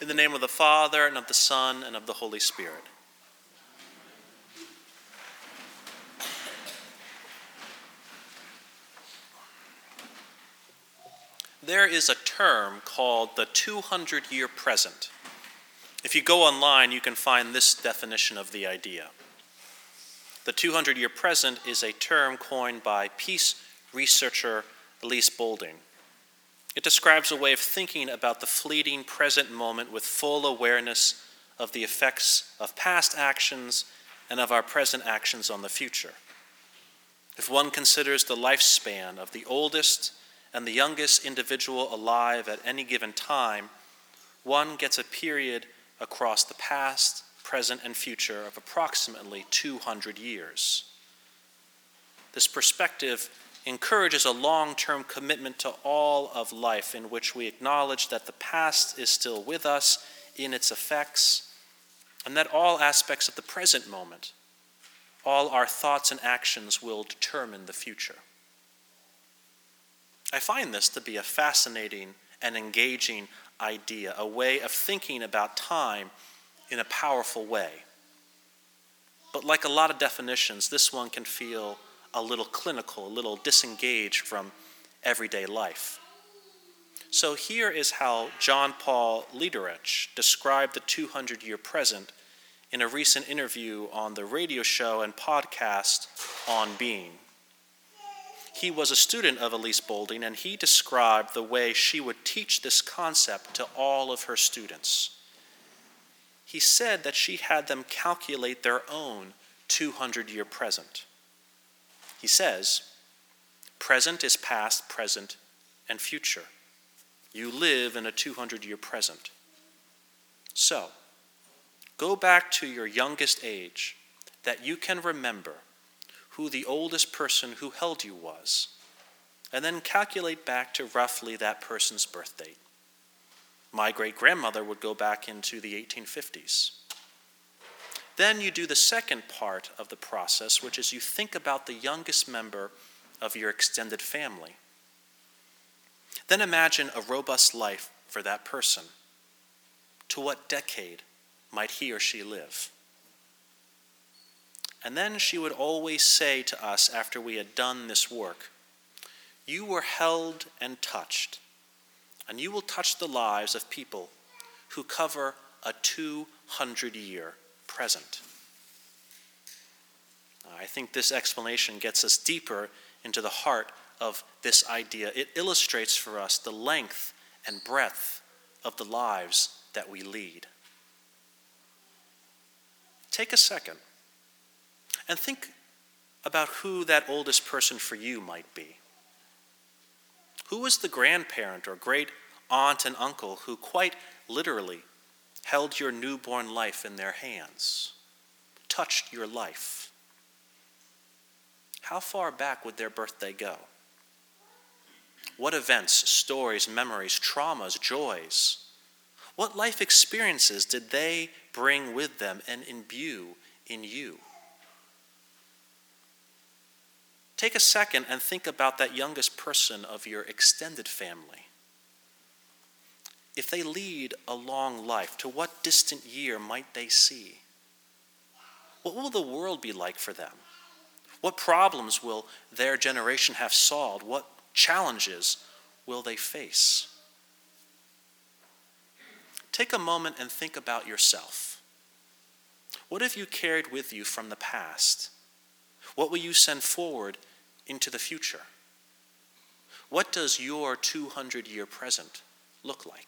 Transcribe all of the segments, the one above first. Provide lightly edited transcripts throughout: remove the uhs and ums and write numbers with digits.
In the name of the Father, and of the Son, and of the Holy Spirit. There is a term called the 200-year present. If you go online, you can find this definition of the idea. The 200-year present is a term coined by peace researcher Elise Boulding. It describes a way of thinking about the fleeting present moment with full awareness of the effects of past actions and of our present actions on the future. If one considers the lifespan of the oldest and the youngest individual alive at any given time, one gets a period across the past, present, and future of approximately 200 years. This perspective encourages a long-term commitment to all of life in which we acknowledge that the past is still with us in its effects, and that all aspects of the present moment, all our thoughts and actions will determine the future. I find this to be a fascinating and engaging idea, a way of thinking about time in a powerful way. But like a lot of definitions, this one can feel a little clinical, a little disengaged from everyday life. So here is how John Paul Lederich described the 200-year present in a recent interview on the radio show and podcast On Being. He was a student of Elise Boulding, and he described the way she would teach this concept to all of her students. He said that she had them calculate their own 200-year present. He says, present is past, present, and future. You live in a 200-year present. So, go back to your youngest age that you can remember who the oldest person who held you was, and then calculate back to roughly that person's birth date. My great-grandmother would go back into the 1850s. Then you do the second part of the process, which is you think about the youngest member of your extended family. Then imagine a robust life for that person. To what decade might he or she live? And then she would always say to us after we had done this work, you were held and touched, and you will touch the lives of people who cover a 200-year present. I think this explanation gets us deeper into the heart of this idea. It illustrates for us the length and breadth of the lives that we lead. Take a second and think about who that oldest person for you might be. Who was the grandparent or great aunt and uncle who quite literally held your newborn life in their hands, touched your life? How far back would their birthday go? What events, stories, memories, traumas, joys, what life experiences did they bring with them and imbue in you? Take a second and think about that youngest person of your extended family. If they lead a long life, to what distant year might they see? What will the world be like for them? What problems will their generation have solved? What challenges will they face? Take a moment and think about yourself. What have you carried with you from the past? What will you send forward into the future? What does your 200-year present look like?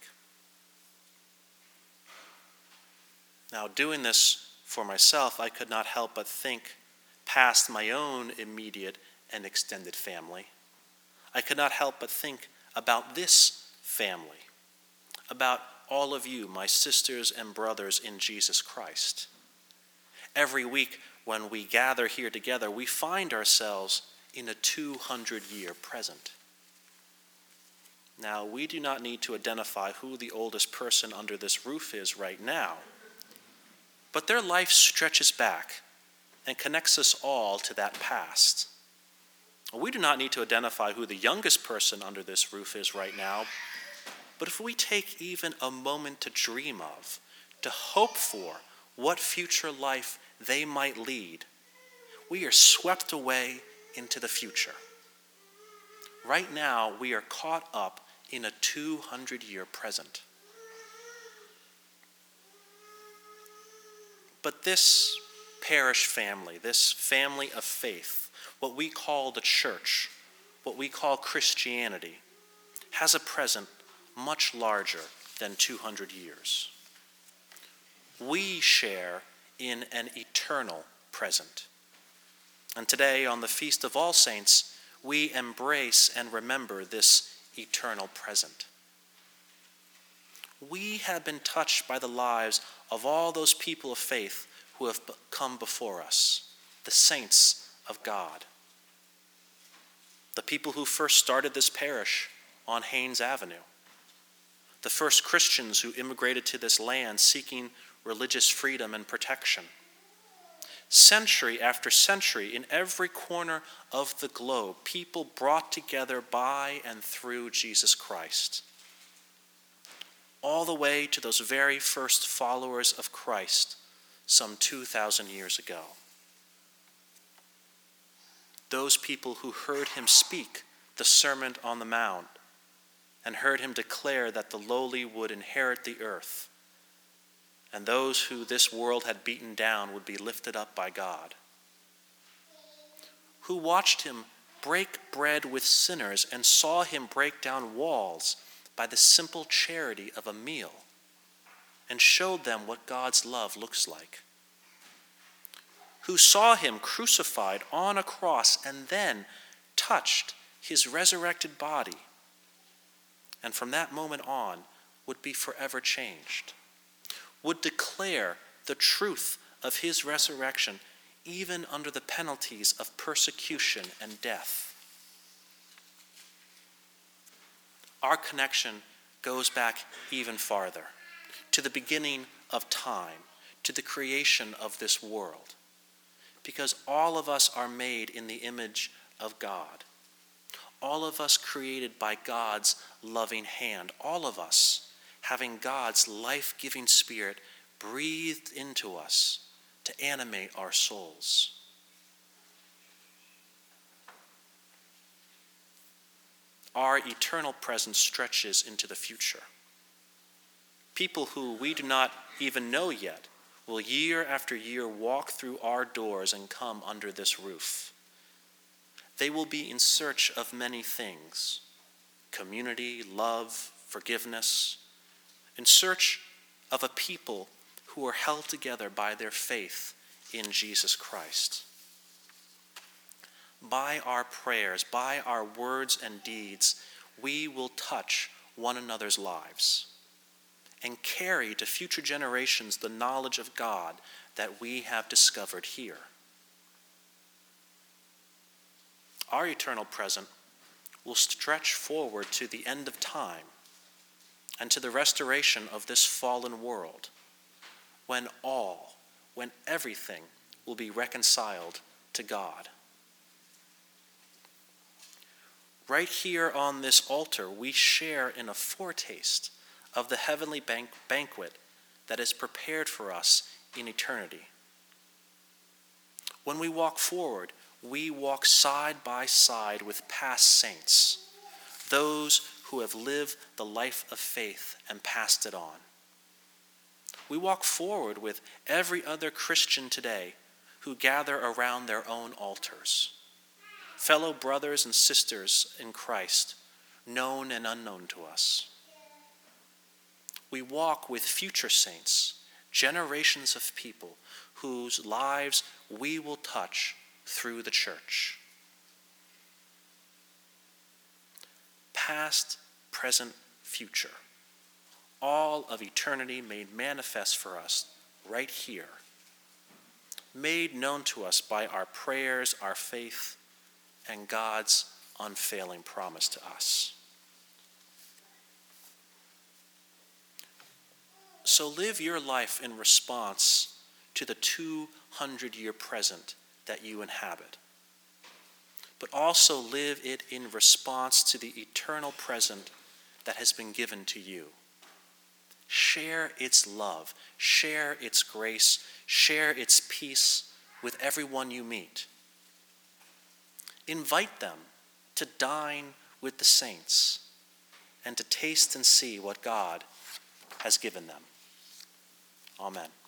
Now, doing this for myself, I could not help but think past my own immediate and extended family. I could not help but think about this family, about all of you, my sisters and brothers in Jesus Christ. Every week when we gather here together, we find ourselves in a 200-year present. Now, we do not need to identify who the oldest person under this roof is right now, but their life stretches back and connects us all to that past. We do not need to identify who the youngest person under this roof is right now, but if we take even a moment to dream of, to hope for what future life they might lead, we are swept away into the future. Right now, we are caught up in a 200-year present. But this parish family, this family of faith, what we call the church, what we call Christianity, has a present much larger than 200 years. We share in an eternal present. And today, on the Feast of All Saints, we embrace and remember this eternal present. We have been touched by the lives of all those people of faith who have come before us, the saints of God. The people who first started this parish on Haynes Avenue. The first Christians who immigrated to this land seeking religious freedom and protection. Century after century, in every corner of the globe, people brought together by and through Jesus Christ. All the way to those very first followers of Christ some 2,000 years ago. Those people who heard him speak the Sermon on the Mount and heard him declare that the lowly would inherit the earth, and those who this world had beaten down would be lifted up by God. Who watched him break bread with sinners and saw him break down walls by the simple charity of a meal, and showed them what God's love looks like. Who saw him crucified on a cross and then touched his resurrected body, and from that moment on would be forever changed. Would declare the truth of his resurrection even under the penalties of persecution and death. Our connection goes back even farther, to the beginning of time, to the creation of this world, because all of us are made in the image of God. All of us created by God's loving hand, all of us having God's life-giving Spirit breathed into us to animate our souls. Our eternal presence stretches into the future. People who we do not even know yet will year after year walk through our doors and come under this roof. They will be in search of many things: community, love, forgiveness, in search of a people who are held together by their faith in Jesus Christ. By our prayers, by our words and deeds, we will touch one another's lives and carry to future generations the knowledge of God that we have discovered here. Our eternal present will stretch forward to the end of time and to the restoration of this fallen world, when everything will be reconciled to God. Right here on this altar, we share in a foretaste of the heavenly banquet that is prepared for us in eternity. When we walk forward, we walk side by side with past saints, those who have lived the life of faith and passed it on. We walk forward with every other Christian today who gather around their own altars, fellow brothers and sisters in Christ, known and unknown to us. We walk with future saints, generations of people whose lives we will touch through the church. Past, present, future. All of eternity made manifest for us right here. Made known to us by our prayers, our faith, and God's unfailing promise to us. So live your life in response to the 200-year present that you inhabit, but also live it in response to the eternal present that has been given to you. Share its love, share its grace, share its peace with everyone you meet. Invite them to dine with the saints and to taste and see what God has given them. Amen.